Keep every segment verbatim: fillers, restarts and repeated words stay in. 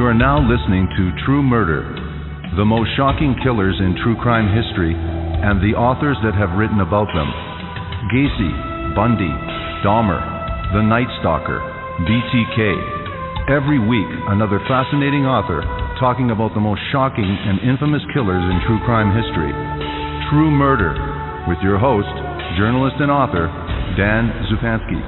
are now listening to True Murder, the most shocking killers in true crime history and the authors that have written about them. Gacy, Bundy, Dahmer, The Night Stalker, B T K. Every week, another fascinating author talking about the most shocking and infamous killers in true crime history. True Murder, with your host, journalist and author, Dan Zupansky.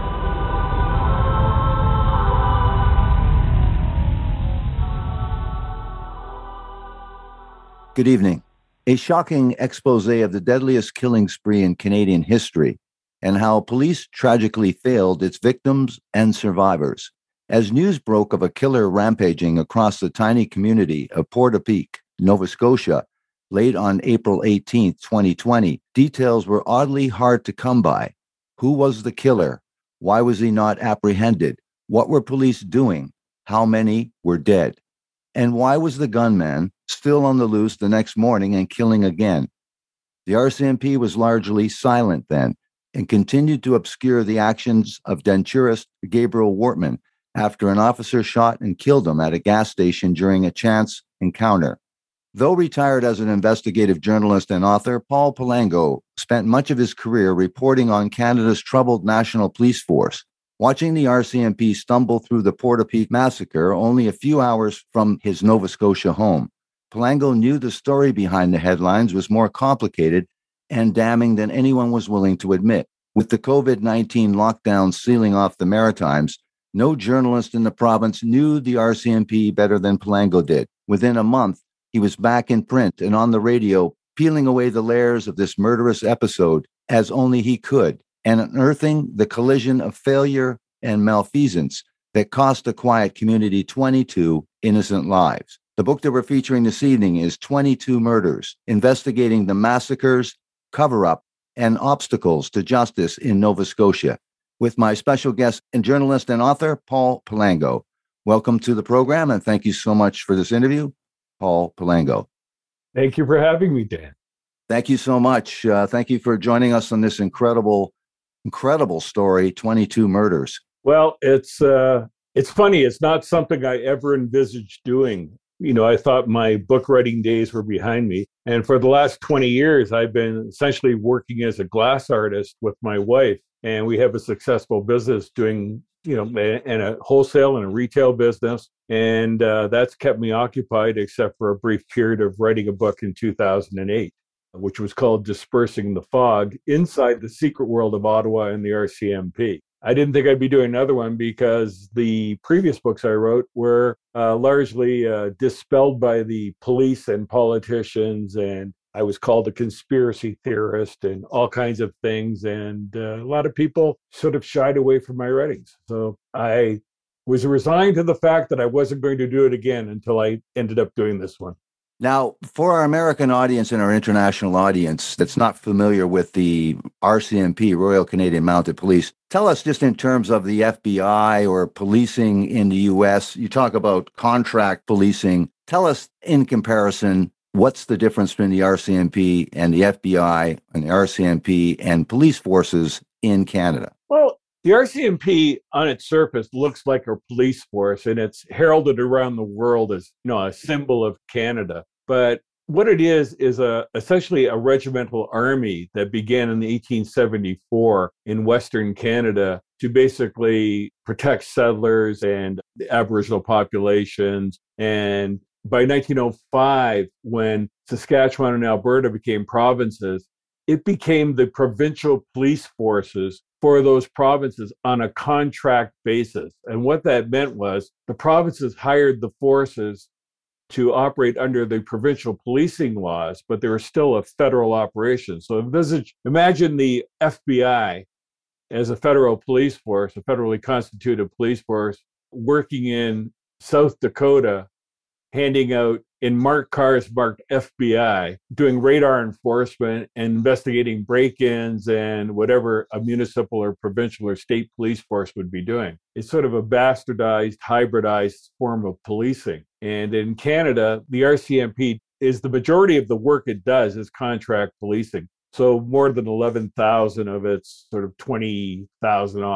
Good evening. A shocking expose of the deadliest killing spree in Canadian history and how police tragically failed its victims and survivors. As news broke of a killer rampaging across the tiny community of Portapique, Nova Scotia, late on April eighteenth, twenty twenty, details were oddly hard to come by. Who was the killer? Why was he not apprehended? What were police doing? How many were dead? And why was the gunman still on the loose the next morning and killing again? The R C M P was largely silent then and continued to obscure the actions of denturist Gabriel Wortman after an officer shot and killed him at a gas station during a chance encounter. Though retired as an investigative journalist and author, Paul Palango spent much of his career reporting on Canada's troubled National Police Force. Watching the R C M P stumble through the Portapique massacre only a few hours from his Nova Scotia home, Palango knew the story behind the headlines was more complicated and damning than anyone was willing to admit. With the COVID nineteen lockdown sealing off the Maritimes, no journalist in the province knew the R C M P better than Palango did. Within a month, he was back in print and on the radio, peeling away the layers of this murderous episode as only he could, and unearthing the collision of failure and malfeasance that cost the quiet community twenty-two innocent lives. The book that we're featuring this evening is twenty-two Murders, investigating the massacres, cover-up, and obstacles to justice in Nova Scotia, with my special guest and journalist and author, Paul Palango. Welcome to the program, and thank you so much for this interview, Paul Palango. Thank you for having me, Dan. Thank you so much. Uh, thank you for joining us on this incredible Incredible story, twenty-two Murders. Well, it's uh, it's funny. It's not something I ever envisaged doing. You know, I thought my book writing days were behind me. And for the last twenty years, I've been essentially working as a glass artist with my wife. And we have a successful business doing, you know, and a wholesale and a retail business. And uh, that's kept me occupied, except for a brief period of writing a book in two thousand eight. Which was called Dispersing the Fog, Inside the Secret World of Ottawa and the R C M P. I didn't think I'd be doing another one because the previous books I wrote were uh, largely uh, dispelled by the police and politicians, and I was called a conspiracy theorist and all kinds of things, and uh, a lot of people sort of shied away from my writings. So I was resigned to the fact that I wasn't going to do it again until I ended up doing this one. Now, for our American audience and our international audience that's not familiar with the R C M P, Royal Canadian Mounted Police, tell us just in terms of the F B I or policing in the U S, you talk about contract policing. Tell us in comparison, what's the difference between the R C M P and the F B I and the R C M P and police forces in Canada? Well, the R C M P on its surface looks like a police force, and it's heralded around the world as, you know, a symbol of Canada. But what it is is a essentially a regimental army that began in eighteen seventy-four in Western Canada to basically protect settlers and the Aboriginal populations. And by nineteen oh five, when Saskatchewan and Alberta became provinces, it became the provincial police forces for those provinces on a contract basis. And what that meant was the provinces hired the forces to operate under the provincial policing laws, but they were still a federal operation. So envisage, imagine the F B I as a federal police force, a federally constituted police force, working in South Dakota, handing out in marked cars marked F B I, doing radar enforcement and investigating break-ins and whatever a municipal or provincial or state police force would be doing. It's sort of a bastardized, hybridized form of policing. And in Canada, the R C M P is the majority of the work it does is contract policing. So more than eleven thousand of its sort of twenty thousand odd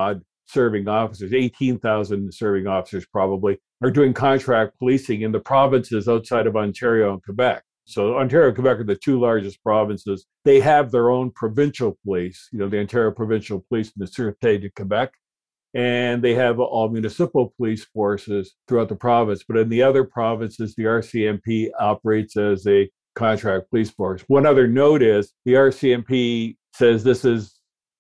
serving officers, eighteen thousand serving officers probably, are doing contract policing in the provinces outside of Ontario and Quebec. So Ontario and Quebec are the two largest provinces. They have their own provincial police, you know, the Ontario Provincial Police and the Sûreté de Quebec, and they have all municipal police forces throughout the province. But in the other provinces, the R C M P operates as a contract police force. One other note is the R C M P says this is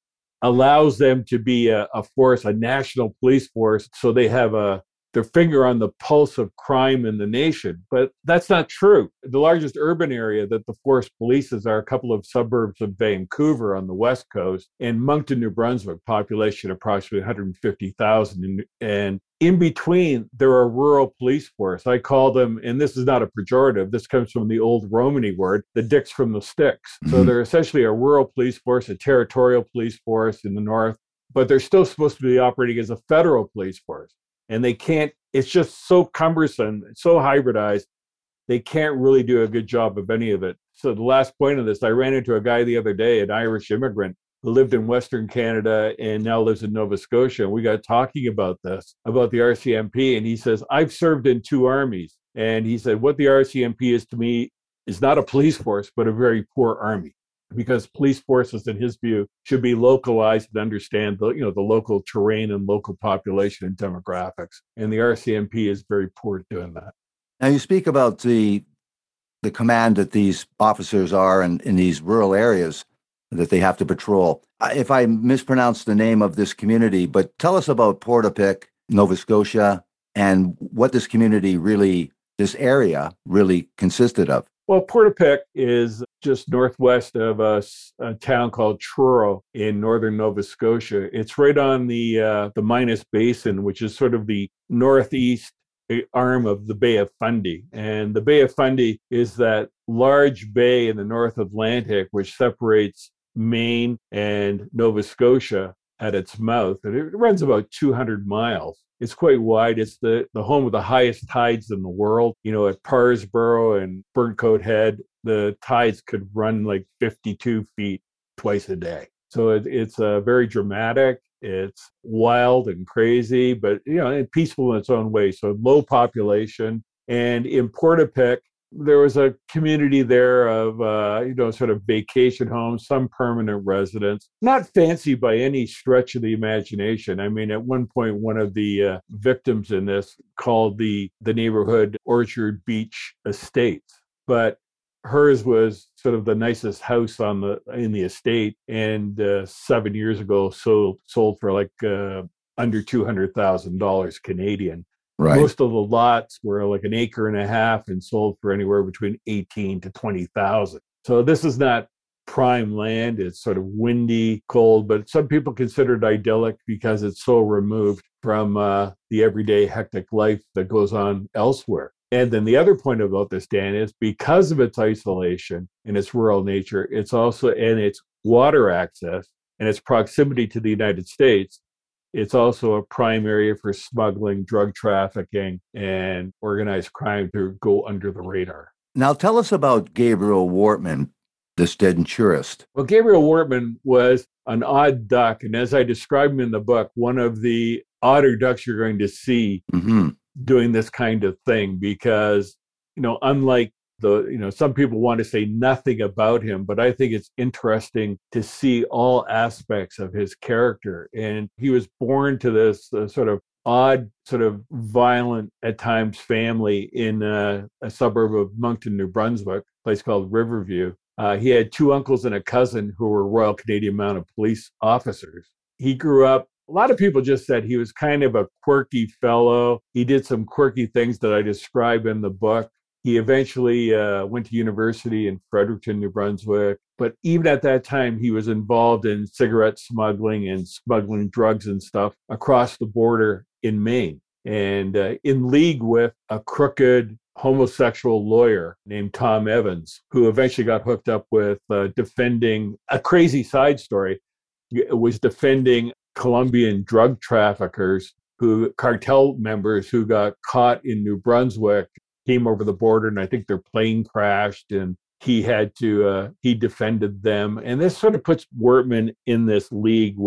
allows them to be a, a force, a national police force, so they have a their finger on the pulse of crime in the nation. But that's not true. The largest urban area that the force polices are a couple of suburbs of Vancouver on the west coast and Moncton, New Brunswick, population approximately one hundred fifty thousand. And, and in between, there are rural police force. I call them, and this is not a pejorative, this comes from the old Romany word, the dicks from the sticks. Mm-hmm. So they're essentially a rural police force, a territorial police force in the north, but they're still supposed to be operating as a federal police force. And they can't, it's just so cumbersome, so hybridized, they can't really do a good job of any of it. So the last point of this, I ran into a guy the other day, an Irish immigrant who lived in Western Canada and now lives in Nova Scotia. And we got talking about this, about the R C M P. And he says, I've served in two armies. And he said, what the R C M P is to me is not a police force, but a very poor army. Because police forces, in his view, should be localized and understand the, you know, the local terrain and local population and demographics. And the R C M P is very poor at doing that. Now, you speak about the the command that these officers are in, in these rural areas that they have to patrol. If I mispronounce the name of this community, but tell us about Portapique, Nova Scotia, and what this community really, this area really consisted of. Well, Portapique is just northwest of a, a town called Truro in northern Nova Scotia. It's right on the uh, the Minas Basin, which is sort of the northeast arm of the Bay of Fundy. And the Bay of Fundy is that large bay in the North Atlantic which separates Maine and Nova Scotia at its mouth. And it runs about two hundred miles. It's quite wide. It's the, the home of the highest tides in the world. You know, at Parsboro and Burncoat Head, the tides could run like fifty-two feet twice a day. So it, it's uh, very dramatic. It's wild and crazy, but, you know, and peaceful in its own way. So low population. And in Portapique, there was a community there of, uh, you know, sort of vacation homes, some permanent residents, not fancy by any stretch of the imagination. I mean, at one point, one of the uh, victims in this called the, the neighborhood Orchard Beach Estates, but hers was sort of the nicest house on the in the estate, and uh, seven years ago sold sold for like uh, under two hundred thousand dollars Canadian. Right. Most of the lots were like an acre and a half and sold for anywhere between eighteen to twenty thousand. So this is not prime land. It's sort of windy, cold, but some people consider it idyllic because it's so removed from uh, the everyday hectic life that goes on elsewhere. And then the other point about this, Dan, is because of its isolation and its rural nature, it's also, and its water access and its proximity to the United States, it's also a prime area for smuggling, drug trafficking, and organized crime to go under the radar. Now tell us about Gabriel Wortman, the denturist. Well, Gabriel Wortman was an odd duck. And as I describe him in the book, one of the odder ducks you're going to see mm-hmm. doing this kind of thing, because, you know, unlike the, you know, some people want to say nothing about him, but I think it's interesting to see all aspects of his character. And he was born to this uh, sort of odd, sort of violent at times family in uh, a suburb of Moncton, New Brunswick, a place called Riverview. Uh, he had two uncles and a cousin who were Royal Canadian Mounted Police officers. He grew up, a lot of people just said he was kind of a quirky fellow. He did some quirky things that I describe in the book. He eventually uh, went to university in Fredericton, New Brunswick. But even at that time, he was involved in cigarette smuggling and smuggling drugs and stuff across the border in Maine, and uh, in league with a crooked homosexual lawyer named Tom Evans, who eventually got hooked up with uh, defending a crazy side story. It was defending Colombian drug traffickers, who cartel members who got caught in New Brunswick, came over the border, and I think their plane crashed, and he had to, uh, he defended them. And this sort of puts Wortman in this league with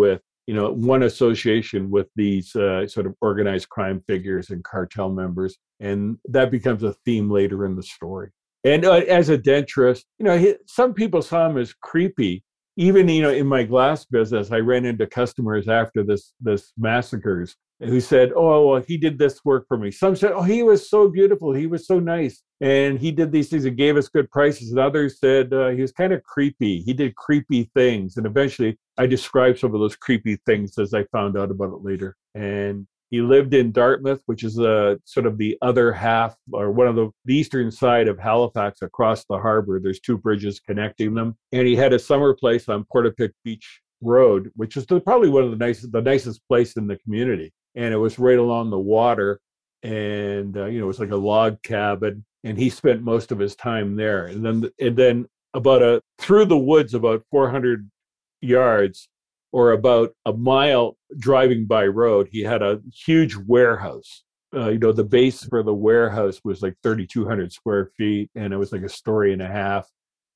you know, one association with these uh, sort of organized crime figures and cartel members. And that becomes a theme later in the story. And uh, as a denturist, you know, he, some people saw him as creepy. Even, you know, in my glass business, I ran into customers after this this massacres who said, oh, well, he did this work for me. Some said, oh, he was so beautiful. He was so nice. And he did these things and gave us good prices. And others said uh, he was kind of creepy. He did creepy things. And eventually I described some of those creepy things as I found out about it later. And he lived in Dartmouth, which is uh, sort of the other half or one of the, the eastern side of Halifax across the harbor. There's two bridges connecting them. And he had a summer place on Portapique Beach Road, which is the, probably one of the nicest, the nicest place in the community. And it was right along the water. And, uh, you know, it was like a log cabin. And he spent most of his time there. And then, and then about a, through the woods, about four hundred yards, or about a mile driving by road, he had a huge warehouse. Uh, you know, the base for the warehouse was like thirty-two hundred square feet, and it was like a story and a half.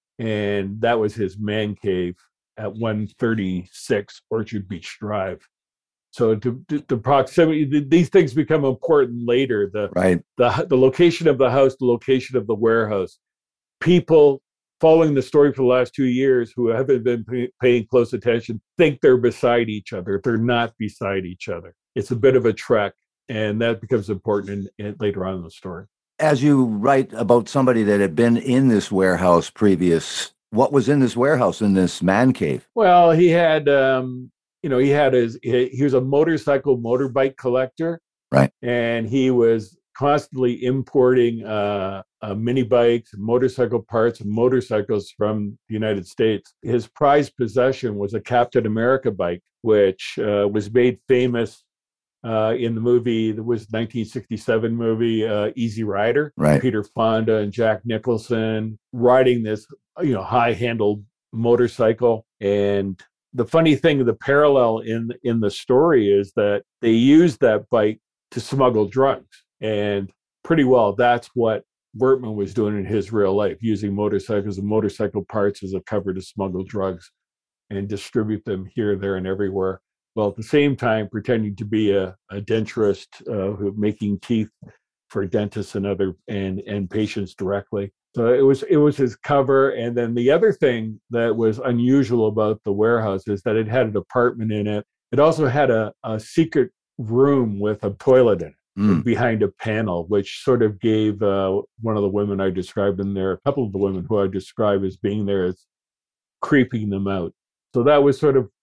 And that was his man cave at one thirty-six Orchard Beach Drive. So to, to, the proximity, the, these things become important later. The, right. the the location of the house, the location of the warehouse. People following the story for the last two years who haven't been pay, paying close attention think they're beside each other. They're not beside each other. It's a bit of a trek, and that becomes important in, in, later on in the story. As you write about somebody that had been in this warehouse previous, what was in this warehouse, in this man cave? Well, he had, um, you know, he had his, he, he was a motorcycle, motorbike collector. Right. And he was constantly importing uh, uh, mini bikes, motorcycle parts, and motorcycles from the United States. His prized possession was a Captain America bike, which uh, was made famous uh, in the movie, that was nineteen sixty-seven movie, uh, Easy Rider. Right. Peter Fonda and Jack Nicholson riding this, you know, high-handled motorcycle. And the funny thing, the parallel in in the story is that they used that bike to smuggle drugs. And pretty well, that's what Wertman was doing in his real life, using motorcycles and motorcycle parts as a cover to smuggle drugs and distribute them here, there, and everywhere. While at the same time pretending to be a, a denturist uh, who making teeth for dentists and other and and patients directly. So it was it was his cover. And then the other thing that was unusual about the warehouse is that it had an apartment in it. It also had a, a secret room with a toilet in it. Mm. Behind a panel, which sort of gave uh, one of the women I described in there, a couple of the women who I described as being there, as creeping them out. So that was sort of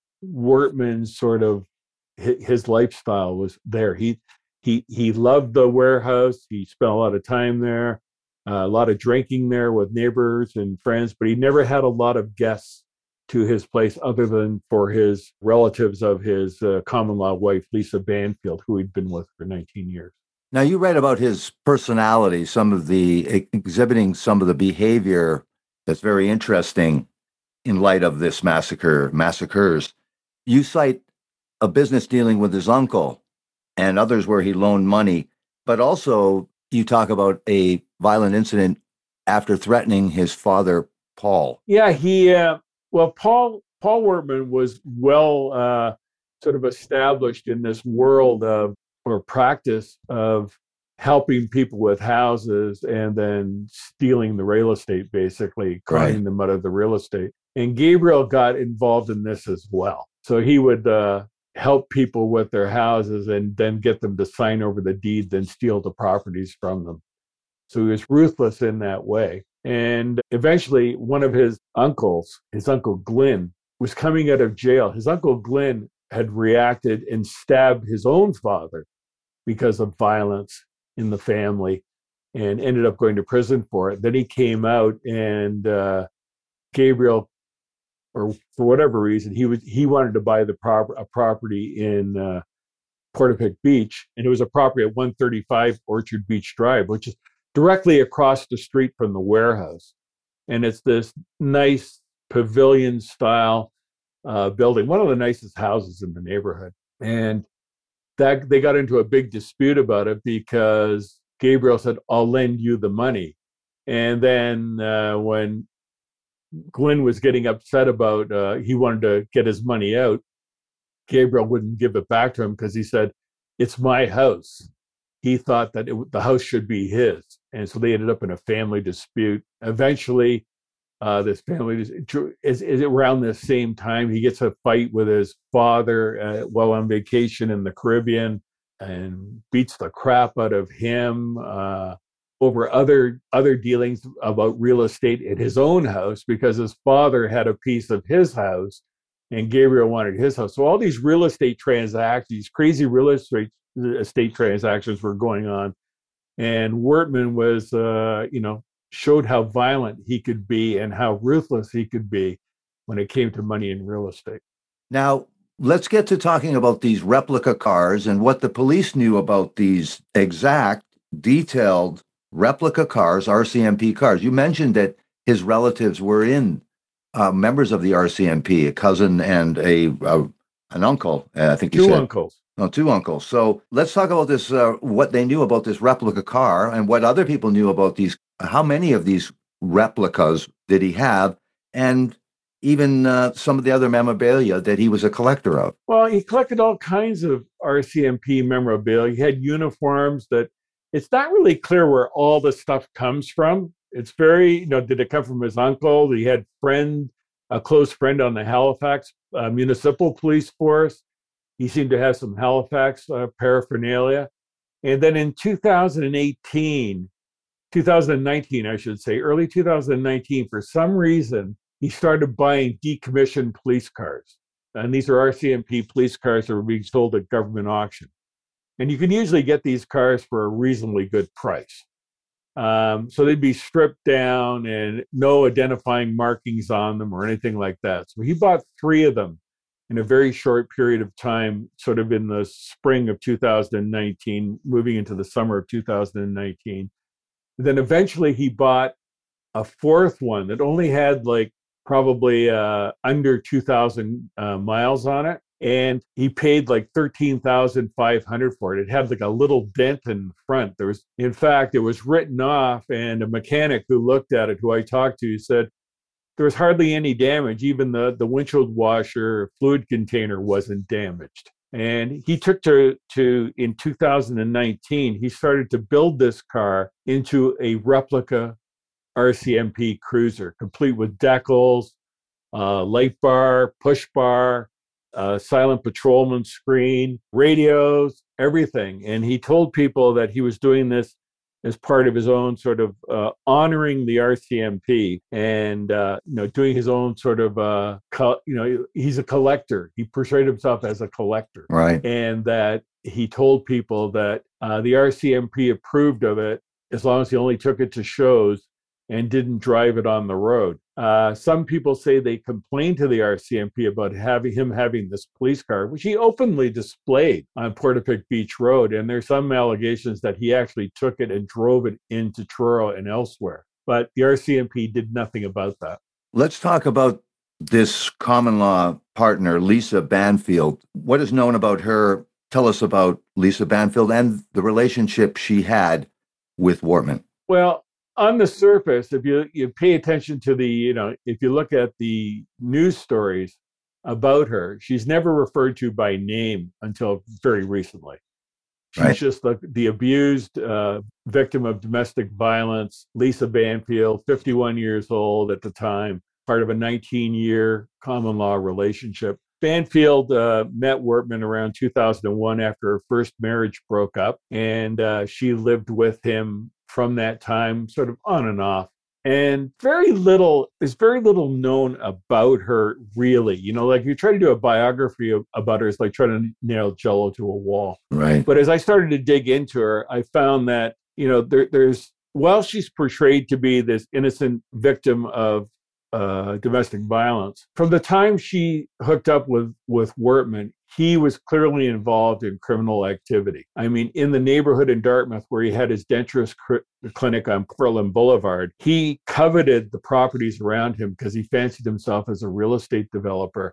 Wertman's sort of, his lifestyle was there. He he he loved the warehouse. He spent a lot of time there, uh, a lot of drinking there with neighbors and friends, but he never had a lot of guests to his place other than for his relatives of his uh, common law wife, Lisa Banfield, who he'd been with for nineteen years. Now, you write about his personality, some of the exhibiting some of the behavior that's very interesting in light of this massacre, massacres. You cite a business dealing with his uncle and others where he loaned money, but also you talk about a violent incident after threatening his father, Paul. Yeah, he... Uh, Well, Paul Paul Wertman was well uh, sort of established in this world of or practice of helping people with houses and then stealing the real estate, basically conning them out of the real estate. And Gabriel got involved in this as well. So he would uh, help people with their houses and then get them to sign over the deed, then steal the properties from them. So he was ruthless in that way. And eventually, one of his uncles, his uncle Glenn, was coming out of jail. His uncle Glenn had reacted and stabbed his own father because of violence in the family and ended up going to prison for it. Then he came out, and uh, Gabriel, or for whatever reason, he was he wanted to buy the prop- a property in uh, Portapique Beach, and it was a property at one thirty-five Orchard Beach Drive, which is directly across the street from the warehouse. And it's this nice pavilion style uh, building, one of the nicest houses in the neighborhood. And that they got into a big dispute about it because Gabriel said, I'll lend you the money. And then uh, when Glenn was getting upset about, uh, he wanted to get his money out, Gabriel wouldn't give it back to him because he said, it's my house. He thought that it, the house should be his. And so they ended up in a family dispute. Eventually, uh, this family is, is, is around the same time. He gets a fight with his father uh, while on vacation in the Caribbean and beats the crap out of him uh, over other other dealings about real estate at his own house because his father had a piece of his house and Gabriel wanted his house. So all these real estate transactions, these crazy real estate estate transactions were going on. And Wortman was, uh, you know, showed how violent he could be and how ruthless he could be when it came to money in real estate. Now, let's get to talking about these replica cars and what the police knew about these exact, detailed replica cars, R C M P cars. You mentioned that his relatives were in uh, members of the R C M P, a cousin and a, a an uncle, uh, I think you Two said. uncles. No, two uncles. So let's talk about this, uh, what they knew about this replica car and what other people knew about these. How many of these replicas did he have? And even uh, some of the other memorabilia that he was a collector of. Well, he collected all kinds of R C M P memorabilia. He had uniforms that it's not really clear where all the stuff comes from. It's very, you know, did it come from his uncle? He had friend, a close friend on the Halifax uh, Municipal Police Force. He seemed to have some Halifax uh, paraphernalia. And then in two thousand eighteen, two thousand nineteen, I should say, early two thousand nineteen, for some reason, he started buying decommissioned police cars. And these are R C M P police cars that were being sold at government auction. And you can usually get these cars for a reasonably good price. Um, so they'd be stripped down and no identifying markings on them or anything like that. So he bought three of them in a very short period of time, sort of in the spring of two thousand nineteen, moving into the summer of two thousand nineteen. And then eventually he bought a fourth one that only had like probably uh, under two thousand uh, miles on it. And he paid like thirteen thousand five hundred dollars for it. It had like a little dent in front. There was, in fact, it was written off. And a mechanic who looked at it, who I talked to, said there was hardly any damage. Even the, the windshield washer fluid container wasn't damaged. And he took to, to, in two thousand nineteen, he started to build this car into a replica R C M P cruiser, complete with decals, uh, light bar, push bar, uh, silent patrolman screen, radios, everything. And he told people that he was doing this as part of his own sort of uh, honoring the R C M P and, uh, you know, doing his own sort of, uh, co- you know, he's a collector. He portrayed himself as a collector. Right. And that he told people that uh, the R C M P approved of it as long as he only took it to shows and didn't drive it on the road. Uh, some people say they complained to the R C M P about having him having this police car, which he openly displayed on Portapique Beach Road. And there's some allegations that he actually took it and drove it into Truro and elsewhere. But the R C M P did nothing about that. Let's talk about this common law partner, Lisa Banfield. What is known about her? Tell us about Lisa Banfield and the relationship she had with Wortman. Well, on the surface, if you, you pay attention to the, you know, if you look at the news stories about her, she's never referred to by name until very recently. She's right. just the, the abused uh, victim of domestic violence, Lisa Banfield, fifty-one years old at the time, part of a nineteen-year common law relationship. Banfield uh, met Wortman around two thousand one after her first marriage broke up, and uh, she lived with him from that time, sort of on and off. And very little, there's very little known about her, really. You know, like you try to do a biography of, about her, it's like trying to nail Jell-O to a wall. Right. But as I started to dig into her, I found that, you know, there, there's, while she's portrayed to be this innocent victim of uh, domestic violence, from the time she hooked up with, with Wortman, he was clearly involved in criminal activity. I mean, in the neighborhood in Dartmouth where he had his dentist cr- clinic on Portland Boulevard, he coveted the properties around him because he fancied himself as a real estate developer.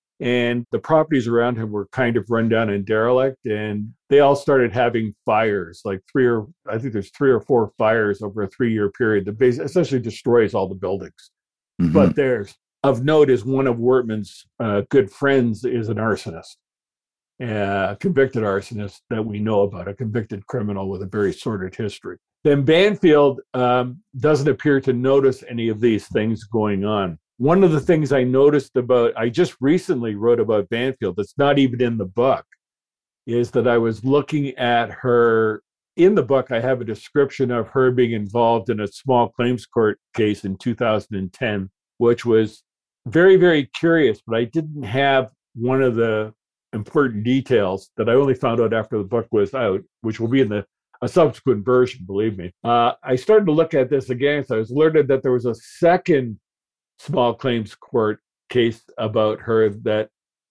And the properties around him were kind of run down and derelict, and they all started having fires, like three or, I think there's three or four fires over a three-year period that basically essentially destroys all the buildings. Mm-hmm. But there's, of note is one of Wortman's uh, good friends is an arsonist. a convicted arsonist that we know about, a convicted criminal with a very sordid history. Then Banfield um, doesn't appear to notice any of these things going on. One of the things I noticed about, I just recently wrote about Banfield, that's not even in the book, is that I was looking at her. In the book, I have a description of her being involved in a small claims court case in two thousand ten, which was very, very curious, but I didn't have one of the important details that I only found out after the book was out, which will be in the a subsequent version, believe me. Uh, I started to look at this again, so I was alerted that there was a second small claims court case about her that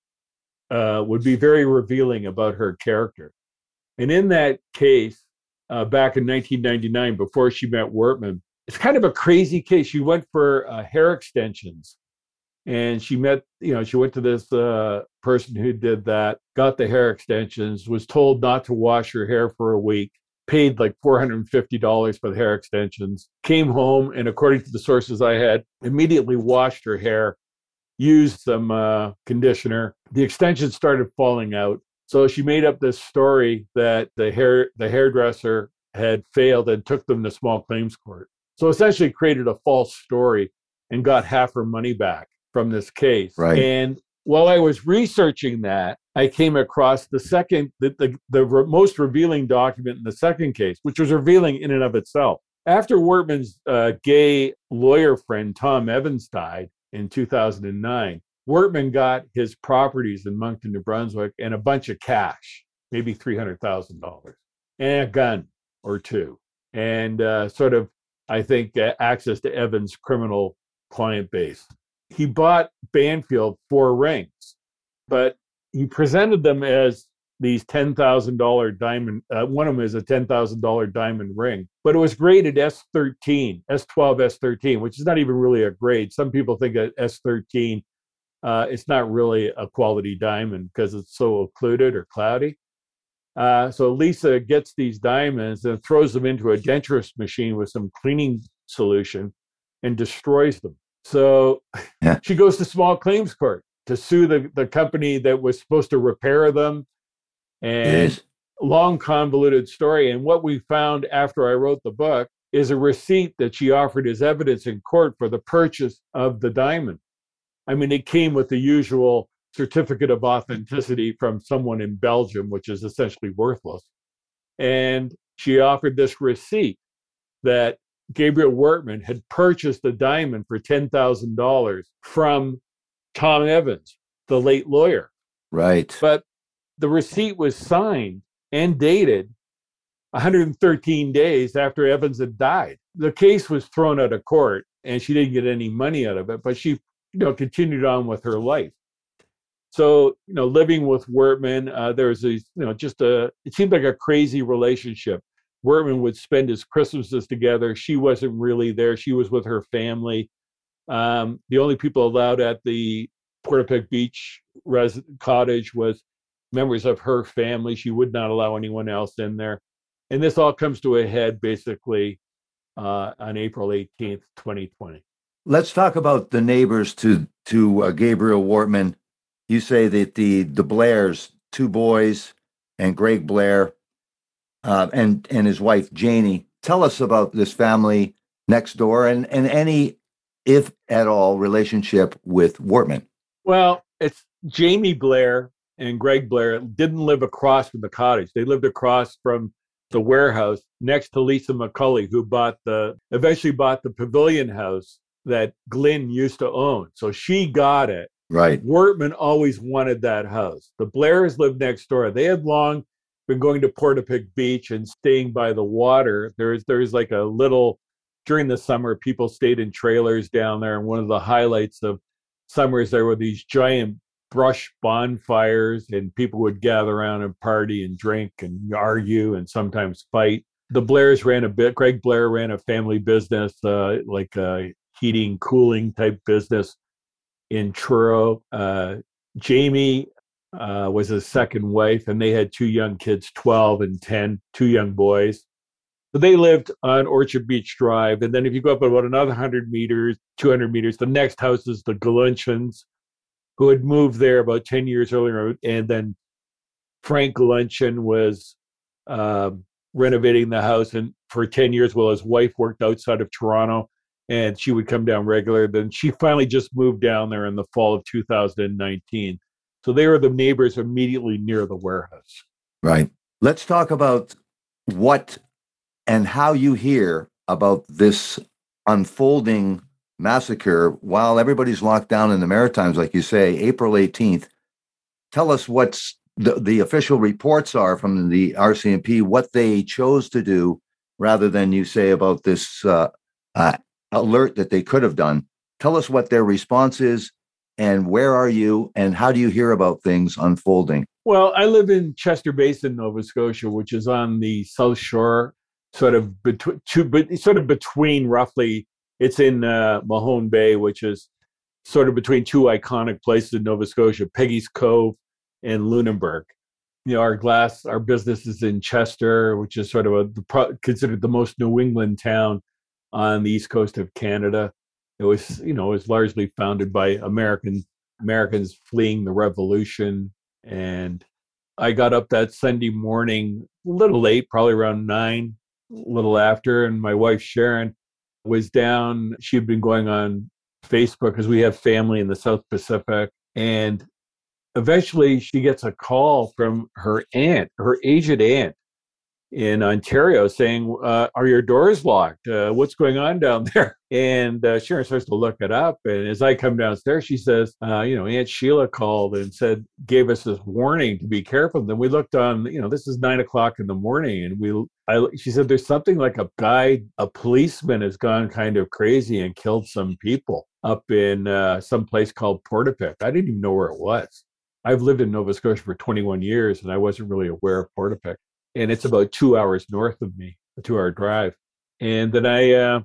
uh, would be very revealing about her character. And in that case, uh, back in nineteen ninety-nine, before she met Wortman, it's kind of a crazy case. She went for uh, hair extensions. And she met, you know, she went to this uh, person who did that, got the hair extensions, was told not to wash her hair for a week, paid like four hundred fifty dollars for the hair extensions, came home, and according to the sources I had, immediately washed her hair, used some uh, conditioner. The extensions started falling out. So she made up this story that the hair the hairdresser had failed and took them to small claims court. So essentially created a false story and got half her money back from this case. Right. And while I was researching that, I came across the second, the, the, the re- most revealing document in the second case, which was revealing in and of itself. After Wortman's uh, gay lawyer friend, Tom Evans, died in two thousand nine, Wortman got his properties in Moncton, New Brunswick, and a bunch of cash, maybe three hundred thousand dollars, and a gun or two, and uh, sort of, I think, uh, access to Evans' criminal client base. He bought Banfield four rings, but he presented them as these ten thousand dollars diamond. Uh, one of them is a ten thousand dollars diamond ring, but it was graded S thirteen, S twelve, S thirteen, which is not even really a grade. Some people think that S thirteen, uh, it's not really a quality diamond because it's so occluded or cloudy. Uh, so Lisa gets these diamonds and throws them into a denturist machine with some cleaning solution and destroys them. So yeah. She goes to small claims court to sue the, the company that was supposed to repair them. And yes. Long convoluted story. And what we found after I wrote the book is a receipt that she offered as evidence in court for the purchase of the diamond. I mean, it came with the usual certificate of authenticity from someone in Belgium, which is essentially worthless. And she offered this receipt that Gabriel Wortman had purchased the diamond for ten thousand dollars from Tom Evans, the late lawyer. Right. But the receipt was signed and dated one hundred thirteen days after Evans had died. The case was thrown out of court and she didn't get any money out of it, but she, you know, continued on with her life. So, you know, living with Wortman, uh, there was a, you know, just a, it seemed like a crazy relationship. Wortman would spend his Christmases together. She wasn't really there. She was with her family. Um, the only people allowed at the Portapique Beach res- cottage was members of her family. She would not allow anyone else in there. And this all comes to a head basically uh, on April eighteenth, twenty twenty. Let's talk about the neighbors to to uh, Gabriel Wortman. You say that the the Blairs, two boys, and Greg Blair, uh, and and his wife Janie. Tell us about this family next door and and any, if at all, relationship with Wortman. Well, it's Jamie Blair and Greg Blair didn't live across from the cottage. They lived across from the warehouse next to Lisa McCulley, who bought the eventually bought the pavilion house that Glynn used to own. So she got it. Right. Wortman always wanted that house. The Blairs lived next door. They had long been going to Portapique Beach and staying by the water. There's there's like a little, during the summer, people stayed in trailers down there. And one of the highlights of summers, there were these giant brush bonfires and people would gather around and party and drink and argue and sometimes fight. The Blairs ran a bit, Greg Blair ran a family business, uh, like a heating, cooling type business in Truro. Uh, Jamie uh, was his second wife, and they had two young kids, twelve and ten, two young boys. So they lived on Orchard Beach Drive. And then if you go up about another one hundred meters, two hundred meters, the next house is the Galunchins, who had moved there about ten years earlier. And then Frank Luncheon was um, renovating the house and for ten years while his wife worked outside of Toronto, and she would come down regular. Then she finally just moved down there in the fall of two thousand nineteen. So they were the neighbors immediately near the warehouse. Right. Let's talk about what and how you hear about this unfolding massacre while everybody's locked down in the Maritimes, like you say, April eighteenth. Tell us what's the, the official reports are from the R C M P, what they chose to do rather than you say about this uh, uh, alert that they could have done. Tell us what their response is and where are you and how do you hear about things unfolding? Well, I live in Chester Basin, Nova Scotia, which is on the South Shore, sort of between, two, sort of between roughly. It's in uh, Mahone Bay, which is sort of between two iconic places in Nova Scotia, Peggy's Cove and Lunenburg. You know, our glass, our business is in Chester, which is sort of a, the, considered the most New England town on the east coast of Canada. It was, you know, it was largely founded by American Americans fleeing the Revolution. And I got up that Sunday morning, a little late, probably around nine, a little after, and my wife Sharon was down. She had been going on Facebook because we have family in the South Pacific. And eventually she gets a call from her aunt, her aged aunt in Ontario saying, uh, are your doors locked? Uh, what's going on down there? And uh, Sharon starts to look it up. And as I come downstairs, she says, uh, you know, Aunt Sheila called and said, gave us this warning to be careful. Then we looked on, you know, this is nine o'clock in the morning. And we, I, she said, there's something like a guy, a policeman has gone kind of crazy and killed some people up in uh, some place called Portapique. I didn't even know where it was. I've lived in Nova Scotia for twenty-one years and I wasn't really aware of Portapique. And it's about two hours north of me, a two-hour drive. And then I uh,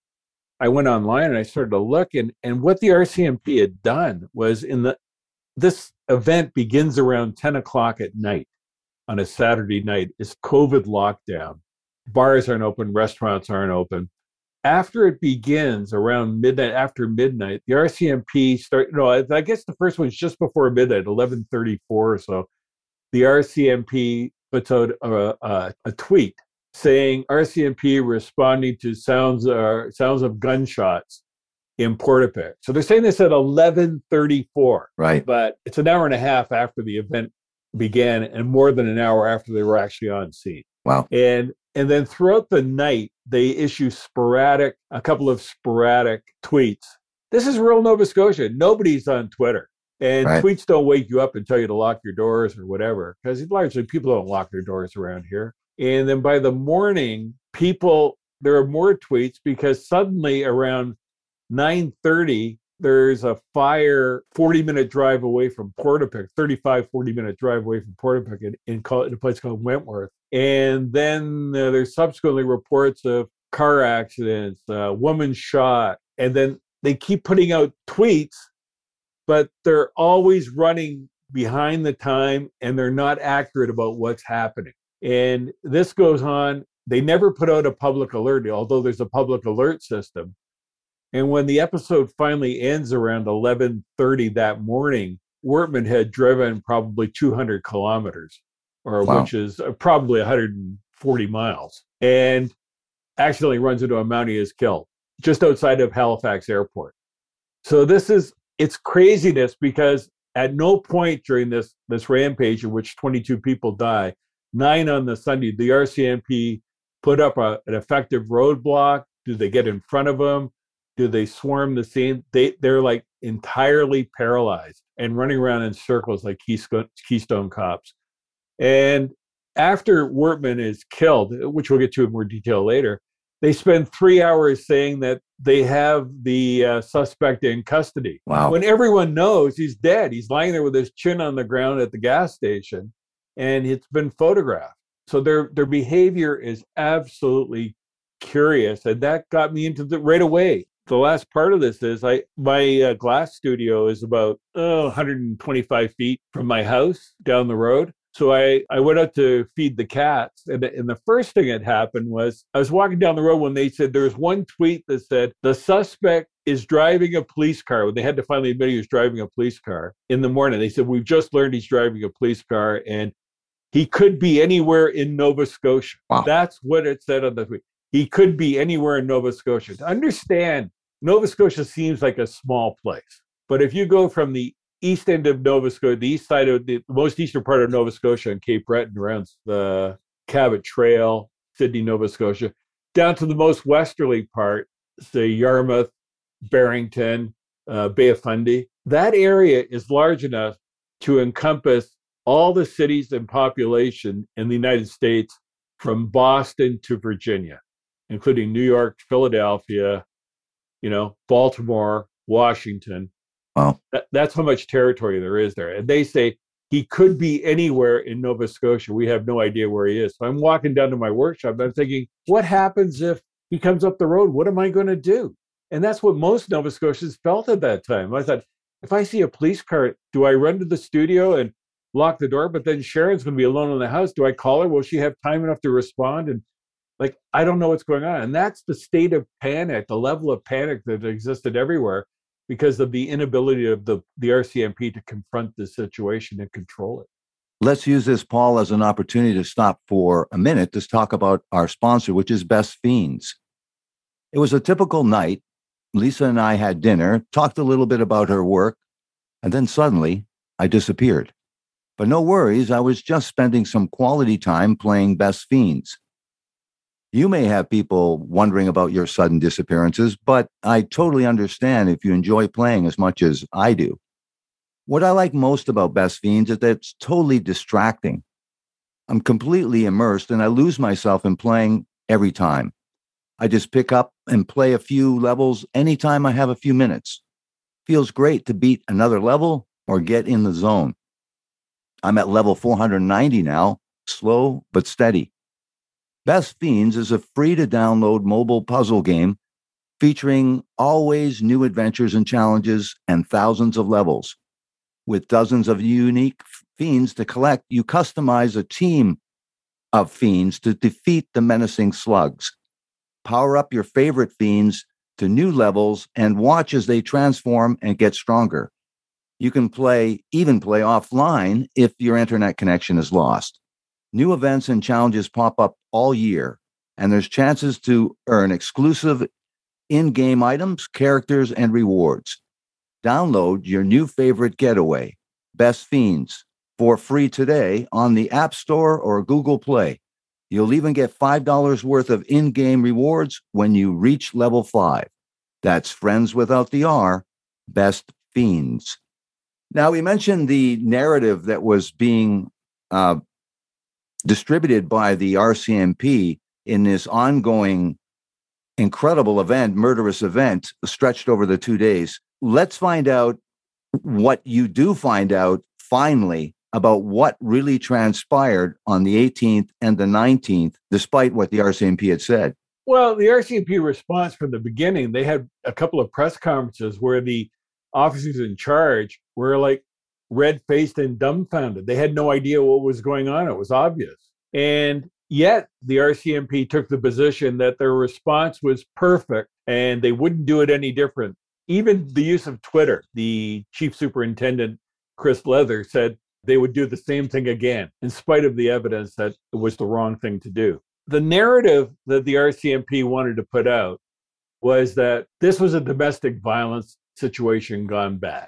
I went online and I started to look, and, and what the R C M P had done was in the this event begins around ten o'clock at night on a Saturday night. It's COVID lockdown. Bars aren't open, restaurants aren't open. After it begins around midnight, after midnight, the R C M P start. No, I, I guess the first one's just before midnight, eleven thirty-four or so. The R C M P puts out a, a, a tweet saying R C M P responding to sounds uh, sounds of gunshots in Portapique. So they're saying this at eleven thirty-four. Right. But it's an hour and a half after the event began and more than an hour after they were actually on scene. Wow. And and then throughout the night, they issue sporadic, a couple of sporadic tweets. This is rural Nova Scotia. Nobody's on Twitter. And right. Tweets don't wake you up and tell you to lock your doors or whatever, because largely people don't lock their doors around here. And then by the morning, people, there are more tweets because suddenly around nine thirty, there's a fire forty minute drive away from Portapique, thirty-five, forty minute drive away from Portapique in, in, in a place called Wentworth. And then uh, there's subsequently reports of car accidents, uh, woman shot. And then they keep putting out tweets, but they're always running behind the time and they're not accurate about what's happening. And this goes on. They never put out a public alert, although there's a public alert system. And when the episode finally ends around eleven thirty that morning, Wortman had driven probably two hundred kilometers, or wow. which is probably one hundred forty miles, and accidentally runs into a mountie and is killed just outside of Halifax Airport. So this is, it's craziness because at no point during this, this rampage in which twenty-two people die, nine on the Sunday, the R C M P put up a, an effective roadblock. Do they get in front of them? Do they swarm the scene? They, they're like entirely paralyzed and running around in circles like Keystone, Keystone cops. And after Wortman is killed, which we'll get to in more detail later, they spend three hours saying that they have the uh, suspect in custody. Wow. When everyone knows he's dead. He's lying there with his chin on the ground at the gas station, and it's been photographed. So their their behavior is absolutely curious, and that got me into the right away. The last part of this is I my uh, glass studio is about oh, one hundred twenty-five feet from my house down the road. So I, I went out to feed the cats. And, and the first thing that happened was I was walking down the road when they said there was one tweet that said the suspect is driving a police car. When they had to finally admit he was driving a police car in the morning, they said, we've just learned he's driving a police car and He could be anywhere in Nova Scotia. Wow. That's what it said on the tweet. He could be anywhere in Nova Scotia. To understand, Nova Scotia seems like a small place. But if you go from the east end of Nova Scotia, the east side of the, the most eastern part of Nova Scotia and Cape Breton around the Cabot Trail, Sydney, Nova Scotia, down to the most westerly part, say Yarmouth, Barrington, uh, Bay of Fundy, that area is large enough to encompass all the cities and population in the United States from Boston to Virginia, including New York, Philadelphia, you know, Baltimore, Washington. Wow. That, that's how much territory there is there. And they say he could be anywhere in Nova Scotia. We have no idea where he is. So I'm walking down to my workshop. And I'm thinking, what happens if he comes up the road? What am I going to do? And that's what most Nova Scotians felt at that time. I thought, if I see a police car, do I run to the studio and lock the door? But then Sharon's going to be alone in the house. Do I call her? Will she have time enough to respond? And like, I don't know what's going on. And that's the state of panic, the level of panic that existed everywhere because of the inability of the, the R C M P to confront the situation and control it. Let's use this, Paul, as an opportunity to stop for a minute to talk about our sponsor, which is Best Fiends. It was a typical night. Lisa and I had dinner, talked a little bit about her work, and then suddenly I disappeared. But no worries, I was just spending some quality time playing Best Fiends. You may have people wondering about your sudden disappearances, but I totally understand if you enjoy playing as much as I do. What I like most about Best Fiends is that it's totally distracting. I'm completely immersed and I lose myself in playing every time. I just pick up and play a few levels anytime I have a few minutes. Feels great to beat another level or get in the zone. I'm at level four hundred ninety now, slow but steady. Best Fiends is a free-to-download mobile puzzle game featuring always new adventures and challenges and thousands of levels. With dozens of unique fiends to collect, you customize a team of fiends to defeat the menacing slugs. Power up your favorite fiends to new levels and watch as they transform and get stronger. You can play, even play offline if your internet connection is lost. New events and challenges pop up all year, and there's chances to earn exclusive in-game items, characters, and rewards. Download your new favorite getaway, Best Fiends, for free today on the App Store or Google Play. You'll even get five dollars worth of in-game rewards when you reach level five. That's friends without the R, Best Fiends. Now, we mentioned the narrative that was being uh, distributed by the R C M P in this ongoing incredible event, murderous event, stretched over the two days. Let's find out what you do find out finally about what really transpired on the eighteenth and the nineteenth, despite what the R C M P had said. Well, the R C M P response from the beginning, they had a couple of press conferences where the officers in charge were like red-faced and dumbfounded. They had no idea what was going on. It was obvious. And yet the R C M P took the position that their response was perfect and they wouldn't do it any different. Even the use of Twitter, the chief superintendent, Chris Leather, said they would do the same thing again, in spite of the evidence that it was the wrong thing to do. The narrative that the R C M P wanted to put out was that this was a domestic violence situation gone bad,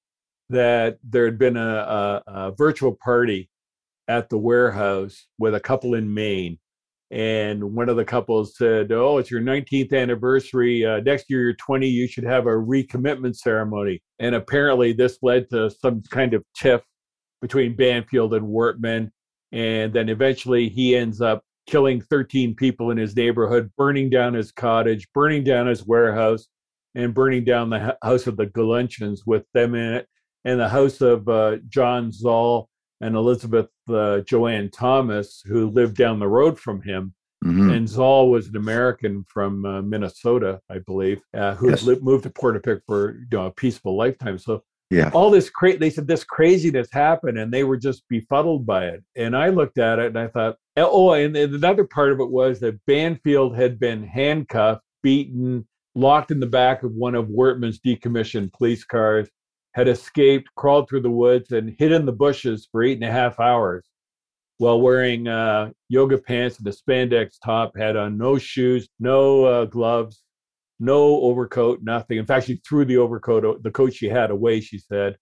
that there had been a, a, a virtual party at the warehouse with a couple in Maine. And one of the couples said, oh, it's your nineteenth anniversary. Uh, next year, you're twenty. You should have a recommitment ceremony. And apparently this led to some kind of tiff between Banfield and Wortman. And then eventually he ends up killing thirteen people in his neighborhood, burning down his cottage, burning down his warehouse, and burning down the house of the Galuntians with them in it, and the house of uh, John Zoll and Elizabeth uh, Joanne Thomas, who lived down the road from him. Mm-hmm. And Zoll was an American from uh, Minnesota, I believe, uh, who yes. had lived, moved to Portapique for you know, a peaceful lifetime. So yeah. all this, cra- they said this craziness happened, and they were just befuddled by it. And I looked at it and I thought, oh, and, and another part of it was that Banfield had been handcuffed, beaten, locked in the back of one of Wortman's decommissioned police cars, had escaped, crawled through the woods, and hid in the bushes for eight and a half hours. while wearing uh, yoga pants and a spandex top, had on no shoes, no uh, gloves, no overcoat, nothing. In fact, she threw the overcoat, the coat she had away, she said.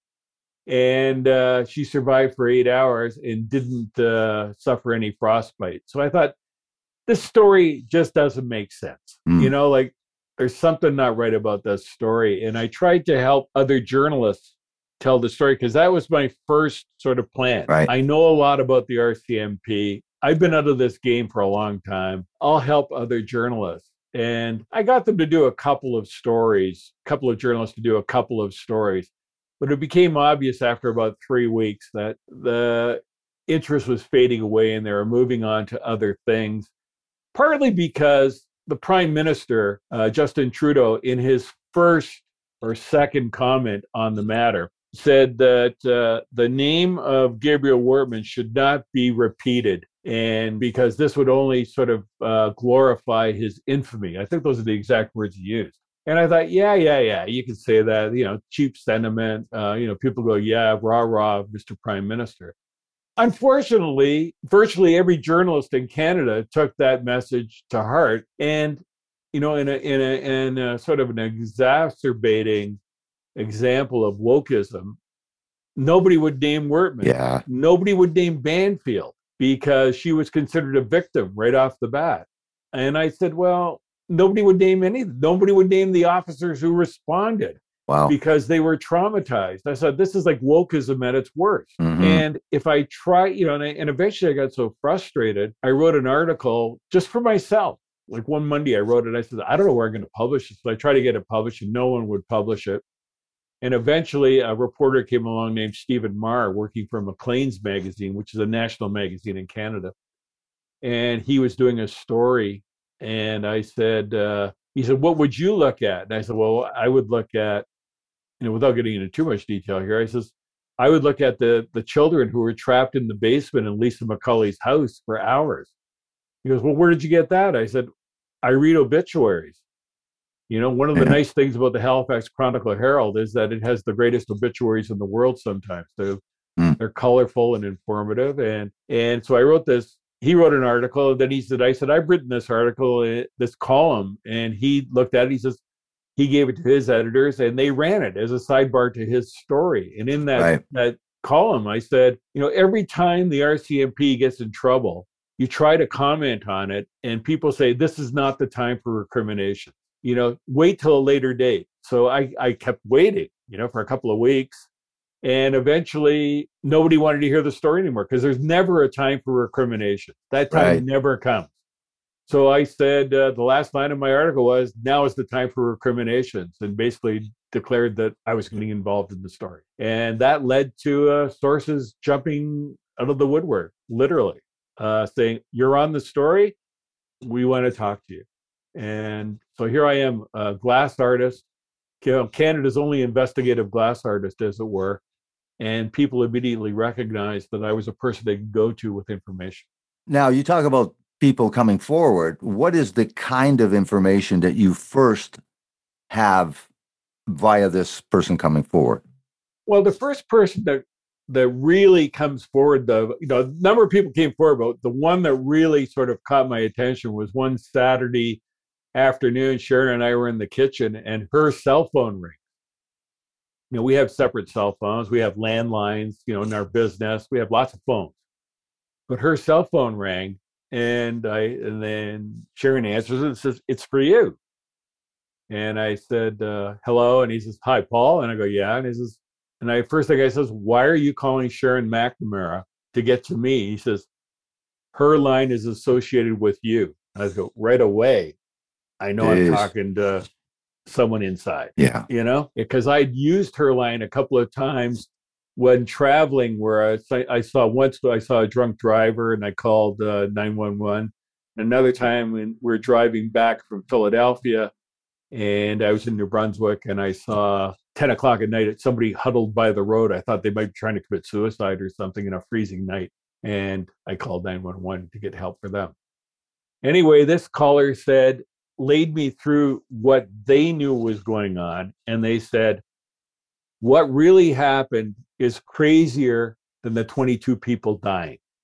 And uh, she survived for eight hours and didn't uh, suffer any frostbite. So I thought, this story just doesn't make sense. Mm. You know, like there's something not right about this story. And I tried to help other journalists tell the story because that was my first sort of plan. Right. I know a lot about the R C M P. I've been out of this game for a long time. I'll help other journalists. And I got them to do a couple of stories, a couple of journalists to do a couple of stories. But it became obvious after about three weeks that the interest was fading away and they were moving on to other things, partly because the Prime Minister, uh, Justin Trudeau, in his first or second comment on the matter, said that uh, the name of Gabriel Wortman should not be repeated, and because this would only sort of uh, glorify his infamy. I think those are the exact words he used. And I thought, yeah, yeah, yeah, you can say that, you know, cheap sentiment. Uh, you know, people go, yeah, rah, rah, Mister Prime Minister. Unfortunately, virtually every journalist in Canada took that message to heart. And, you know, in a, in a, in a sort of an exacerbating example of wokeism, nobody would name Wortman. Yeah. Nobody would name Banfield because she was considered a victim right off the bat. And I said, well, nobody would name any, nobody would name the officers who responded. Wow. Because they were traumatized. I said, this is like wokeism at its worst. Mm-hmm. And if I try, you know, and, I, and eventually I got so frustrated, I wrote an article just for myself. Like one Monday I wrote it. I said, I don't know where I'm going to publish it. So I tried to get it published and no one would publish it. And eventually a reporter came along named Stephen Marr, working for Maclean's magazine, which is a national magazine in Canada. And he was doing a story. And I said, uh, he said, what would you look at? And I said, well, I would look at, you know, without getting into too much detail here, I says, I would look at the the children who were trapped in the basement in Lisa McCulley's house for hours. He goes, well, where did you get that? I said, I read obituaries. You know, one of the yeah. nice things about the Halifax Chronicle Herald is that it has the greatest obituaries in the world sometimes. They're, mm. they're colorful and informative. And and so I wrote this. He wrote an article. Then he said, I said, I've written this article, this column. And he looked at it. He says, he gave it to his editors and they ran it as a sidebar to his story. And in that, right. that column, I said, you know, every time the R C M P gets in trouble, you try to comment on it and people say, this is not the time for recrimination. You know, wait till a later date. So I, I kept waiting, you know, for a couple of weeks. And eventually nobody wanted to hear the story anymore because there's never a time for recrimination. That time right. never comes. So I said, uh, the last line of my article was, now is the time for recriminations, and basically declared that I was getting involved in the story. And that led to uh, sources jumping out of the woodwork, literally, uh, saying, you're on the story, we want to talk to you. And so here I am, a glass artist, you know, Canada's only investigative glass artist, as it were, and people immediately recognized that I was a person they could go to with information. Now, you talk about people coming forward. What is the kind of information that you first have via this person coming forward? Well, the first person that that really comes forward, the you know, a number of people came forward, but the one that really sort of caught my attention was one Saturday afternoon. Sharon and I were in the kitchen, and her cell phone rang. You know, we have separate cell phones. We have landlines. You know, in our business, we have lots of phones, but her cell phone rang. And I and then Sharon answers it and says, it's for you. And I said, uh, hello. And he says, hi, Paul. And I go, yeah. And he says, and I first thing I says, why are you calling Sharon McNamara to get to me? He says, her line is associated with you. And I go, right away, I know it I'm is. talking to someone inside. Yeah. You know, because I'd used her line a couple of times when traveling, where I, I saw once I saw a drunk driver and I called uh, nine one one. Another time when we were driving back from Philadelphia and I was in New Brunswick and I saw ten o'clock at night somebody huddled by the road. I thought they might be trying to commit suicide or something in a freezing night. And I called nine one one to get help for them. Anyway, this caller said, laid me through what they knew was going on. And they said, what really happened is crazier than the twenty-two people dying.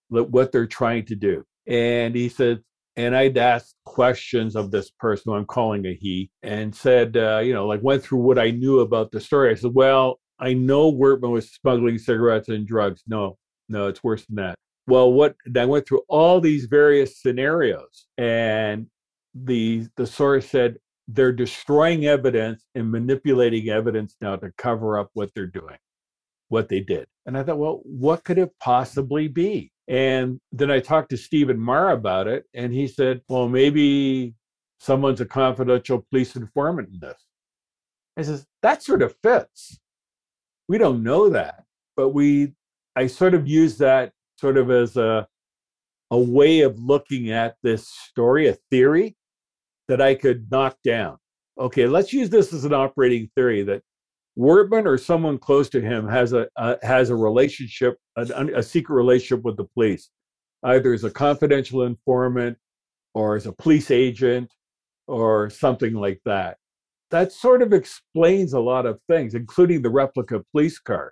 what they're trying to do. And he said, and I'd asked questions of this person who I'm calling a he, and said, uh, you know, like went through what I knew about the story. I said, well, I know Wertman was smuggling cigarettes and drugs. No, no, it's worse than that. Well, what I went through all these various scenarios, and the the source said they're destroying evidence and manipulating evidence now to cover up what they're doing, what they did. And I thought, well, what could it possibly be? And then I talked to Stephen Marr about it, and he said, well, maybe someone's a confidential police informant in this. I says, that sort of fits. We don't know that, but we, I sort of use that sort of as a, a way of looking at this story, a theory that I could knock down. Okay, let's use this as an operating theory that Wertman or someone close to him has a uh, has a relationship, a, a secret relationship with the police, either as a confidential informant or as a police agent or something like that. That sort of explains a lot of things, including the replica police car,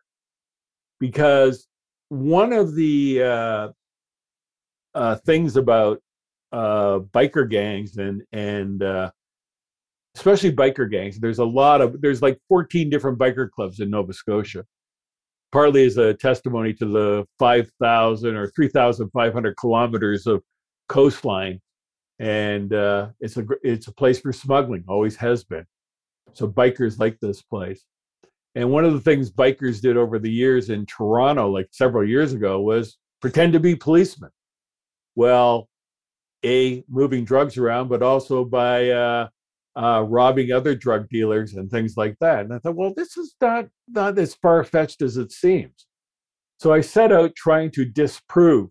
because one of the uh, uh, things about uh, biker gangs and and uh, especially biker gangs, there's a lot of, there's like fourteen different biker clubs in Nova Scotia, partly as a testimony to the five thousand or three thousand five hundred kilometers of coastline. And uh, it's a it's a place for smuggling, always has been. So bikers like this place. And one of the things bikers did over the years in Toronto, like several years ago, was pretend to be policemen. Well, A, moving drugs around, but also by uh, uh, robbing other drug dealers and things like that. And I thought, well, this is not, not as far-fetched as it seems. So I set out trying to disprove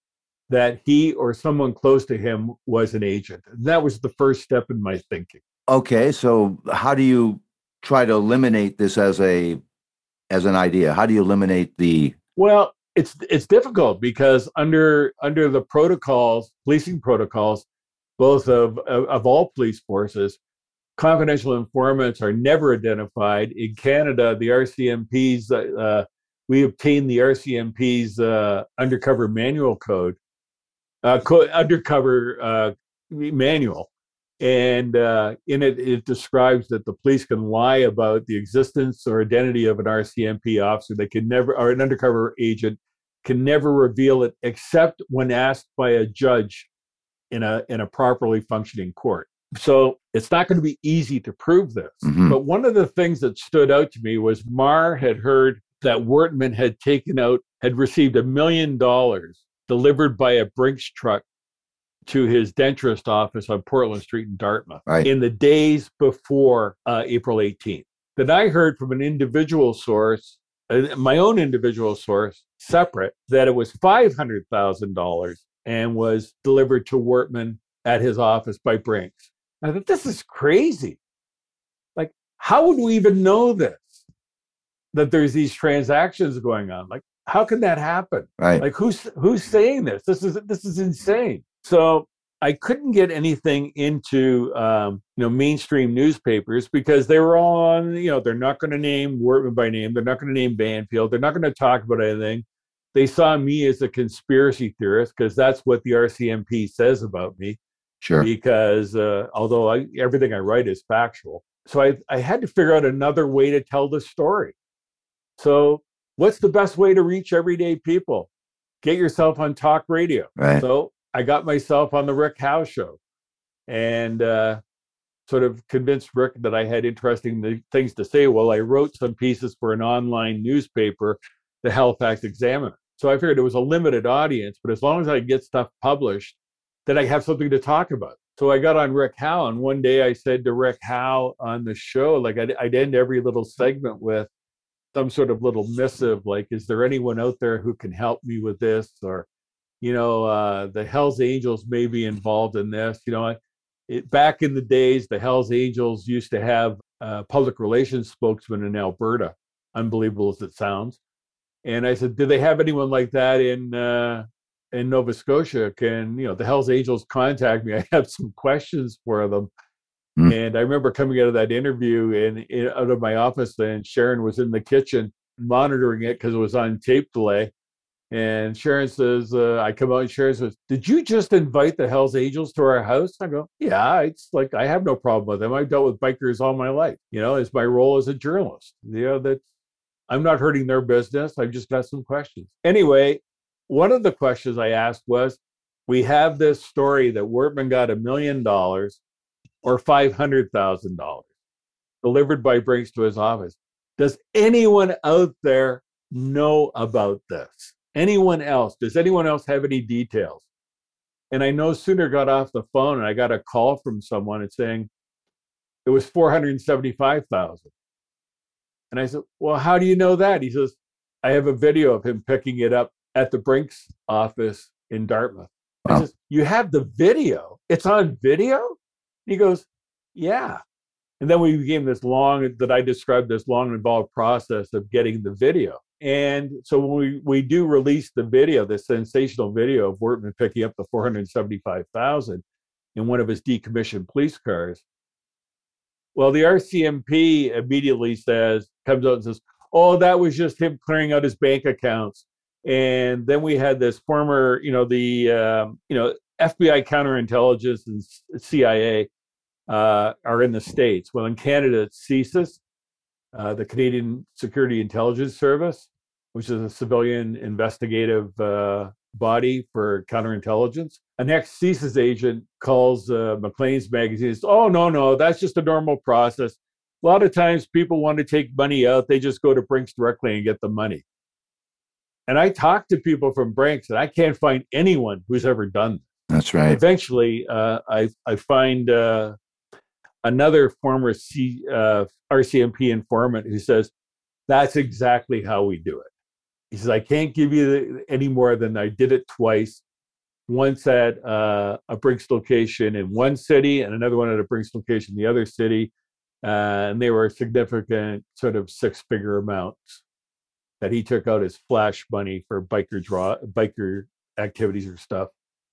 that he or someone close to him was an agent. And that was the first step in my thinking. Okay, so how do you try to eliminate this as a as an idea? How do you eliminate the Well, it's it's difficult because under under the protocols, policing protocols, both of of, of all police forces, confidential informants are never identified. In Canada, the R C M P's uh, we obtained the R C M P's uh, undercover manual code, uh, co- undercover uh, manual. And uh, in it, it describes that the police can lie about the existence or identity of an R C M P officer. They can never, or an undercover agent can never reveal it except when asked by a judge in a in a properly functioning court. So it's not going to be easy to prove this. Mm-hmm. But one of the things that stood out to me was Marr had heard that Wertman had taken out, had received a million dollars delivered by a Brinks truck to his dentist office on Portland Street in Dartmouth, right, in the days before uh, April eighteenth. Then I heard from an individual source, uh, my own individual source, separate, that it was five hundred thousand dollars and was delivered to Wertman at his office by Brinks. I thought, this is crazy. Like, how would we even know this? That there's these transactions going on? Like, how can that happen? Right. Like, who's who's saying this? This is this is insane. So I couldn't get anything into um, you know mainstream newspapers because they were all on, you know, they're not going to name Wertman by name. They're not going to name Banfield. They're not going to talk about anything. They saw me as a conspiracy theorist because that's what the R C M P says about me. Sure. Because uh, although I, everything I write is factual. So I, I had to figure out another way to tell the story. So what's the best way to reach everyday people? Get yourself on talk radio. Right. So I got myself on the Rick Howe show and uh, sort of convinced Rick that I had interesting things to say. Well, I wrote some pieces for an online newspaper, the Halifax Examiner. So I figured it was a limited audience, but as long as I get stuff published, then I have something to talk about. So I got on Rick Howe, and one day I said to Rick Howe on the show, like I'd, I'd end every little segment with some sort of little missive, like, is there anyone out there who can help me with this? Or, you know, uh, the Hells Angels may be involved in this. You know, it, back in the days, the Hells Angels used to have a public relations spokesman in Alberta, unbelievable as it sounds. And I said, do they have anyone like that in uh, in Nova Scotia? Can, you know, the Hells Angels contact me? I have some questions for them. Mm. And I remember coming out of that interview and in, out of my office, and Sharon was in the kitchen monitoring it because it was on tape delay. And Sharon says, uh, I come out and Sharon says, did you just invite the Hells Angels to our house? I go, yeah, it's like, I have no problem with them. I've dealt with bikers all my life. You know, it's my role as a journalist. You know, that I'm not hurting their business. I've just got some questions. Anyway, one of the questions I asked was, we have this story that Wortman got a million dollars or five hundred thousand dollars delivered by Brinks to his office. Does anyone out there know about this? Anyone else? Does anyone else have any details? And I no sooner got off the phone and I got a call from someone and saying it was four hundred seventy-five thousand. And I said, well, how do you know that? He says, I have a video of him picking it up at the Brinks office in Dartmouth. Wow. I says, you have the video? It's on video? He goes, yeah. And then we became this long, that I described this long involved process of getting the video. And so when we, we do release the video, the sensational video of Wortman picking up the four hundred seventy-five thousand in one of his decommissioned police cars, well, the R C M P immediately says, comes out and says, oh, that was just him clearing out his bank accounts. And then we had this former, you know, the, um, you know, F B I counterintelligence and C I A uh, are in the States. Well, in Canada, it's CSIS, uh, the Canadian Security Intelligence Service, which is a civilian investigative uh, body for counterintelligence. An ex-CSIS agent calls uh, Maclean's magazine and says, oh, no, no, that's just a normal process. A lot of times people want to take money out. They just go to Brinks directly and get the money. And I talk to people from Brinks, and I can't find anyone who's ever done that. That's right. Eventually, uh, I, I find uh, another former C, uh, R C M P informant who says, that's exactly how we do it. He says, I can't give you the, any more than I did it twice. Once at uh, a Brinks location in one city and another one at a Brinks location in the other city. Uh, and they were significant sort of six-figure amounts that he took out as flash money for biker draw, biker activities or stuff.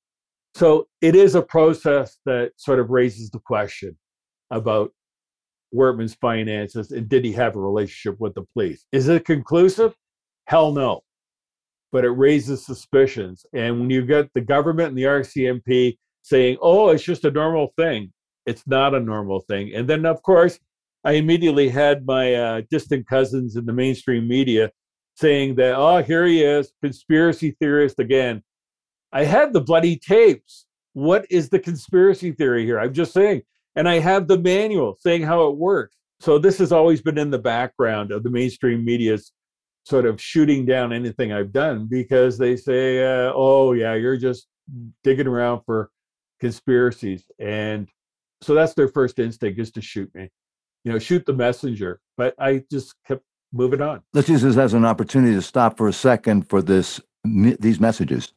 So it is a process that sort of raises the question about Wortman's finances and did he have a relationship with the police? Is it conclusive? Hell no. But it raises suspicions. And when you get the government and the R C M P saying, oh, it's just a normal thing, it's not a normal thing. And then, of course, I immediately had my uh, distant cousins in the mainstream media saying that, oh, here he is, conspiracy theorist again. I had the bloody tapes. What is the conspiracy theory here? I'm just saying. And I have the manual saying how it works. So this has always been in the background of the mainstream media's sort of shooting down anything I've done because they say, uh, oh, yeah, you're just digging around for conspiracies. And so that's their first instinct is to shoot me, you know, shoot the messenger. But I just kept moving on. Let's use this as an opportunity to stop for a second for this these messages.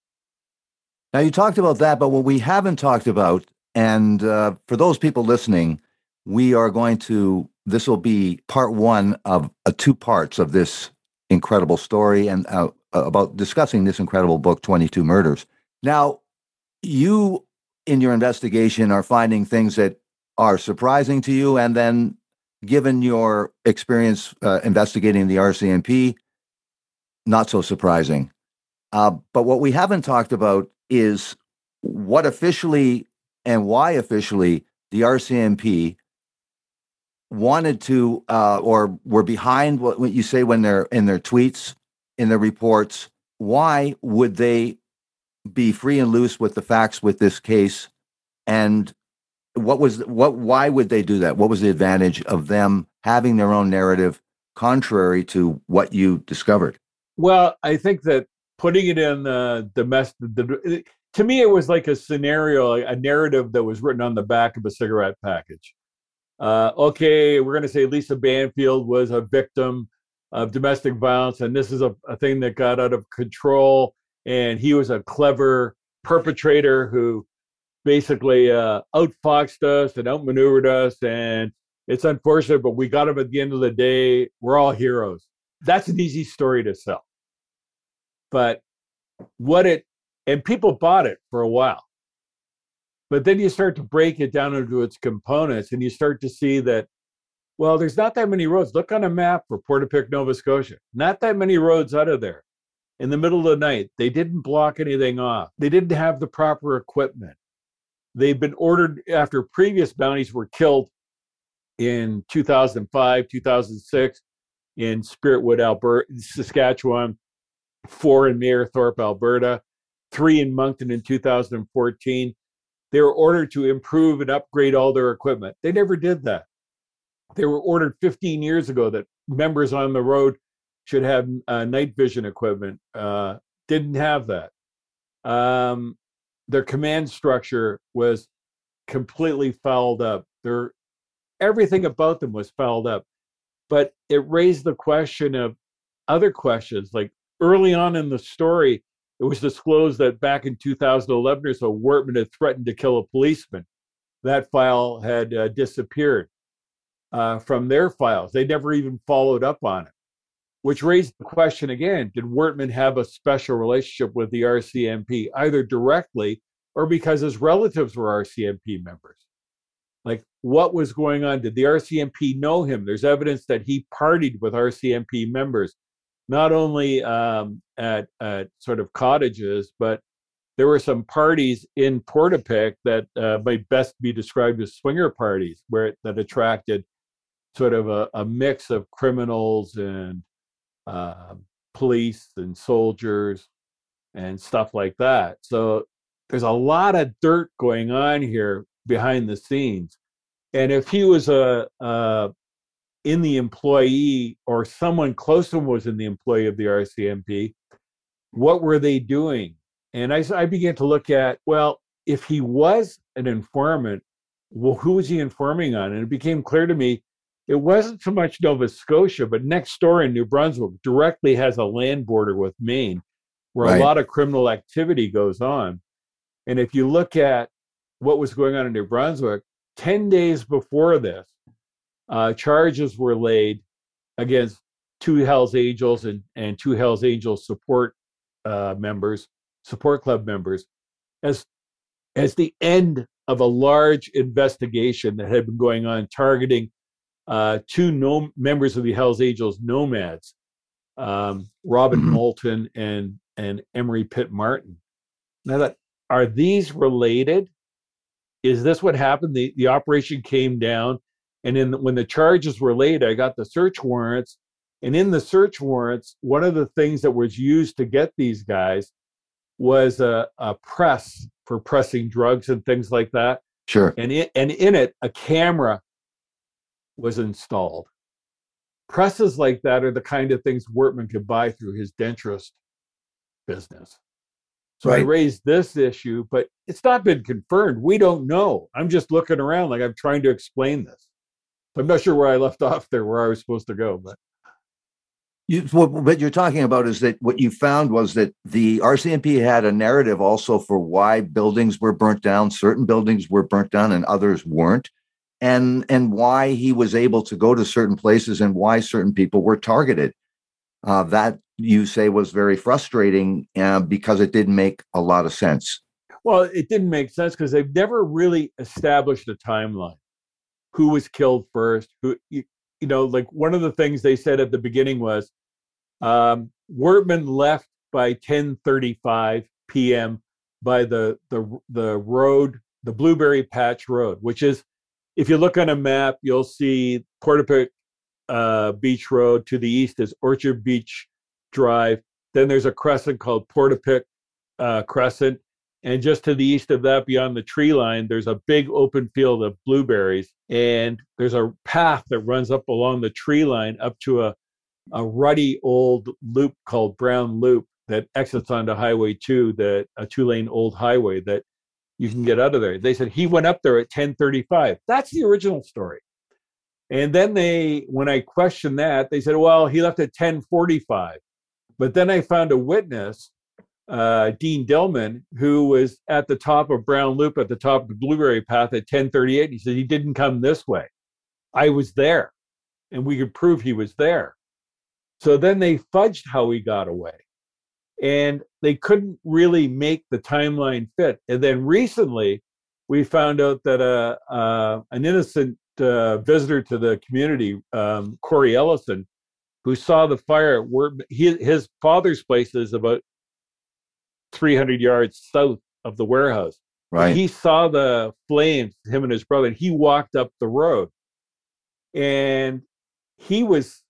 Now, you talked about that, but what we haven't talked about, and uh, for those people listening, we are going to, this will be part one of uh, two parts of this incredible story and uh, about discussing this incredible book, twenty-two Murders. Now, you, in your investigation, are finding things that are surprising to you, and then given your experience uh, investigating the R C M P, not so surprising. Uh, but what we haven't talked about is what officially and why officially the R C M P wanted to uh, or were behind what, what you say when they're in their tweets, in their reports. Why would they be free and loose with the facts with this case? And what was what? Why would they do that? What was the advantage of them having their own narrative contrary to what you discovered? Well, I think that putting it in the the mess, the, to me, it was like a scenario, a narrative that was written on the back of a cigarette package. Uh, okay, we're going to say Lisa Banfield was a victim of domestic violence, and this is a, a thing that got out of control, and he was a clever perpetrator who basically uh, outfoxed us and outmaneuvered us, and it's unfortunate, but we got him at the end of the day. We're all heroes. That's an easy story to sell. But what it, and people bought it for a while. But then you start to break it down into its components, and you start to see that, well, there's not that many roads. Look on a map for Portapique, Nova Scotia. Not that many roads out of there. in the middle of the night. They didn't block anything off. They didn't have the proper equipment. They've been ordered after previous bounties were killed in two thousand five, two thousand six in Spiritwood, Alberta, Saskatchewan, four in Mayerthorpe, Alberta, three in Moncton in two thousand fourteen. They were ordered to improve and upgrade all their equipment. They never did that. They were ordered fifteen years ago that members on the road should have uh, night vision equipment. Uh, didn't have that. Um, their command structure was completely fouled up. Their everything about them was fouled up. But it raised the question of other questions. Like early on in the story, it was disclosed that back in two thousand eleven or so, Wortman had threatened to kill a policeman. That file had uh, disappeared uh, from their files. They never even followed up on it, which raised the question again, did Wortman have a special relationship with the R C M P, either directly or because his relatives were R C M P members? Like, what was going on? Did the R C M P know him? There's evidence that he partied with R C M P members, not only um, at, at sort of cottages, but there were some parties in Portapique that uh, might best be described as swinger parties, where that attracted sort of a, a mix of criminals and uh, police and soldiers and stuff like that. So there's a lot of dirt going on here behind the scenes. And if he was a, a in the employee or someone close to him was in the employee of the R C M P, what were they doing? And I, I began to look at, well, if he was an informant, well, who was he informing on? And it became clear to me, it wasn't so much Nova Scotia, but next door in New Brunswick directly has a land border with Maine, where right. a lot of criminal activity goes on. And if you look at what was going on in New Brunswick, ten days before this, uh, charges were laid against two Hells Angels and, and two Hells Angels support uh, members, support club members, as, as the end of a large investigation that had been going on targeting uh, two no, members of the Hells Angels nomads, um, Robin mm-hmm. Moulton and, and Emery Pitt Martin. Now, that, are these related? Is this what happened? The, the operation came down, and in, when the charges were laid, I got the search warrants. And in the search warrants, one of the things that was used to get these guys was a, a press for pressing drugs and things like that. Sure. And it, and in it, a camera was installed. Presses like that are the kind of things Wortman could buy through his denturist business. So right. I raised this issue, but it's not been confirmed. We don't know. I'm just looking around like I'm trying to explain this. I'm not sure where I left off there, where I was supposed to go, but. You, what you're talking about is that what you found was that the R C M P had a narrative also for why buildings were burnt down. Certain buildings were burnt down and others weren't, and and why he was able to go to certain places and why certain people were targeted. Uh, that, you say, was very frustrating uh, because it didn't make a lot of sense. Well, it didn't make sense because they've never really established a timeline. Who was killed first? Who you, you know, like one of the things they said at the beginning was um, Wortman left by ten thirty-five p.m. by the the the road, the Blueberry Patch Road, which is, if you look on a map, you'll see Portapique uh, Beach Road. To the east is Orchard Beach Drive. Then there's a crescent called Portapique uh, Crescent. And just to the east of that, beyond the tree line, there's a big open field of blueberries. And there's a path that runs up along the tree line up to a, a ruddy old loop called Brown Loop that exits onto Highway two, that a two-lane old highway that you can get out of there. They said he went up there at ten thirty-five. That's the original story. And then they, when I questioned that, they said, well, he left at ten forty-five. But then I found a witness, uh, Dean Dillman, who was at the top of Brown Loop, at the top of the Blueberry Path at ten thirty-eight. He said he didn't come this way. I was there, and we could prove he was there. So then they fudged how he got away, and they couldn't really make the timeline fit. And then recently, we found out that uh, uh, an innocent uh, visitor to the community, um, Corey Ellison, who saw the fire. Were he, his father's place is about three hundred yards south of the warehouse. Right. He saw the flames, him and his brother, and he walked up the road. And he was,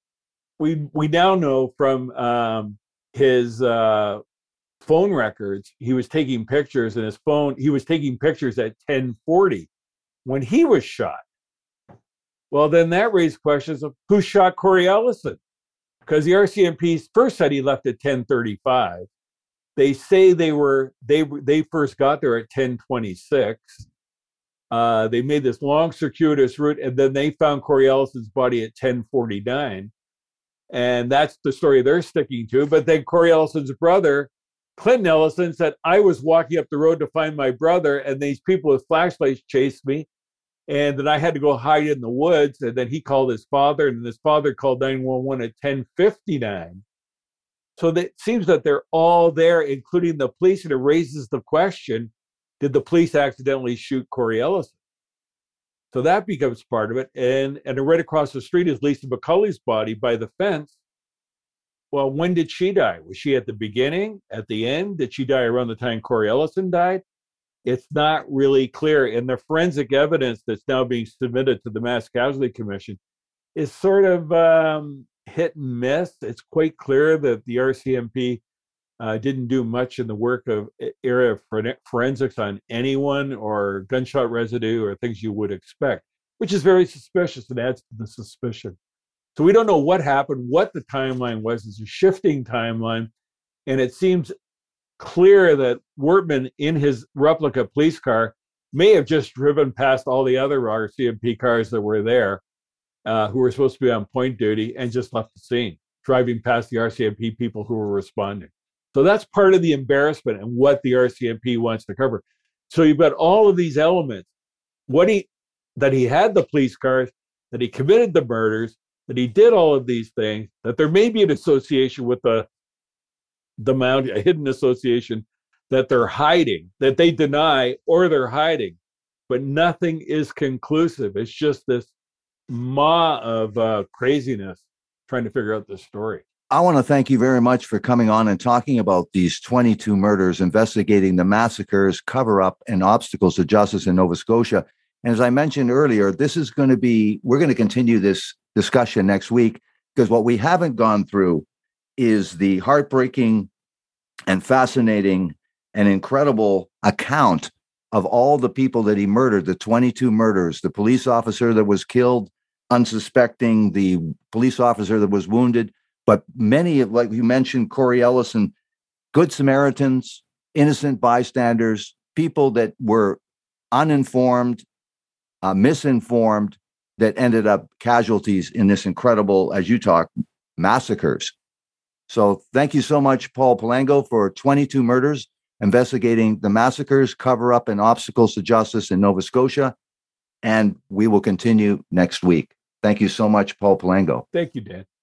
we we now know from um, his uh, phone records, he was taking pictures, and his phone, he was taking pictures at ten forty when he was shot. Well, then that raised questions of who shot Corey Ellison, because the R C M P first said he left at ten thirty-five. They say they were they they first got there at ten twenty-six. Uh, they made this long circuitous route, and then they found Corey Ellison's body at ten forty-nine, and that's the story they're sticking to. But then Corey Ellison's brother, Clinton Ellison, said, "I was walking up the road to find my brother, and these people with flashlights chased me, and then I had to go hide in the woods." And then he called his father, and his father called nine one one at ten fifty-nine. So it seems that they're all there, including the police, and it raises the question, did the police accidentally shoot Corey Ellison? So that becomes part of it. And, and right across the street is Lisa McCulley's body by the fence. Well, when did she die? Was she at the beginning, at the end? Did she die around the time Corey Ellison died? It's not really clear. And the forensic evidence that's now being submitted to the Mass Casualty Commission is sort of um, hit and miss. It's quite clear that the R C M P uh, didn't do much in the work of area of forensics on anyone or gunshot residue or things you would expect, which is very suspicious and adds to the suspicion. So we don't know what happened, what the timeline was. It's a shifting timeline. And it seems clear that Wortman in his replica police car may have just driven past all the other R C M P cars that were there, uh, who were supposed to be on point duty, and just left the scene, driving past the R C M P people who were responding. So that's part of the embarrassment and what the R C M P wants to cover. So you've got all of these elements, what he, that he had the police cars, that he committed the murders, that he did all of these things, that there may be an association with the, the Mount, a hidden association that they're hiding, that they deny or they're hiding, but nothing is conclusive. It's just this maw of uh, craziness trying to figure out this story. I want to thank you very much for coming on and talking about these twenty-two murders, investigating the massacres, cover-up, and obstacles to justice in Nova Scotia. And as I mentioned earlier, this is going to be, we're going to continue this discussion next week, because what we haven't gone through is the heartbreaking and fascinating and incredible account of all the people that he murdered, the twenty-two murders, the police officer that was killed unsuspecting, the police officer that was wounded, but many of, like you mentioned, Corey Ellison, Good Samaritans, innocent bystanders, people that were uninformed, uh, misinformed, that ended up casualties in this incredible, as you talk, massacres. So thank you so much, Paul Palango, for twenty-two murders, investigating the massacres, cover-up, and obstacles to justice in Nova Scotia. And we will continue next week. Thank you so much, Paul Palango. Thank you, Dan.